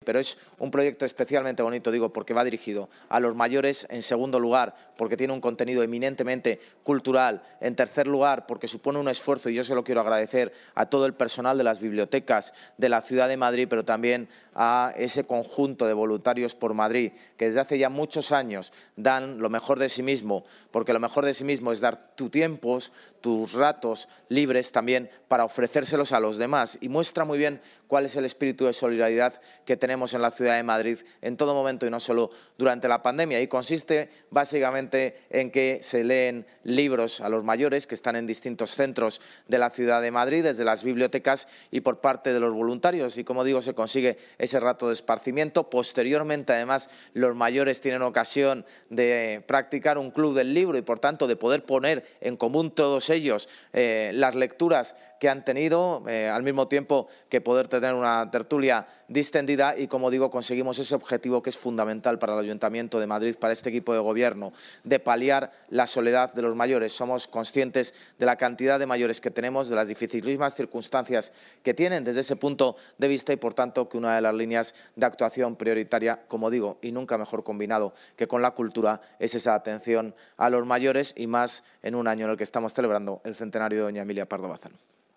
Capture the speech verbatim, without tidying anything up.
pero es un proyecto especialmente bonito, digo, porque va dirigido a los mayores, en segundo lugar, porque tiene un contenido eminentemente cultural, en tercer lugar, porque supone un esfuerzo, y yo se lo quiero agradecer a todo el personal de las bibliotecas de la ciudad de Madrid, pero también a ese conjunto de voluntarios por Madrid, que desde hace ya muchos años dan lo mejor de sí mismo, porque lo mejor de sí mismo es dar tu tiempo, tus ratos libres también para ofrecérselos a los demás, y muestra muy bien cuál es el espíritu de solidaridad que tenemos en la ciudad de Madrid en todo momento y no solo durante la pandemia. Y consiste básicamente en que se leen libros a los mayores que están en distintos centros de la ciudad de Madrid, desde las bibliotecas y por parte de los voluntarios. Y como digo, se consigue ese rato de esparcimiento. Posteriormente, además, los mayores tienen ocasión de practicar un club del libro y, por tanto, de poder poner en común todos ellos eh, las lecturas que han tenido, eh, al mismo tiempo que poder tener una tertulia distendida y, como digo, conseguimos ese objetivo que es fundamental para el Ayuntamiento de Madrid, para este equipo de gobierno, de paliar la soledad de los mayores. Somos conscientes de la cantidad de mayores que tenemos, de las dificilísimas circunstancias que tienen desde ese punto de vista y, por tanto, que una de las líneas de actuación prioritaria, como digo, y nunca mejor combinado que con la cultura, es esa atención a los mayores y más en un año en el que estamos celebrando el centenario de doña Emilia Pardo Bazán.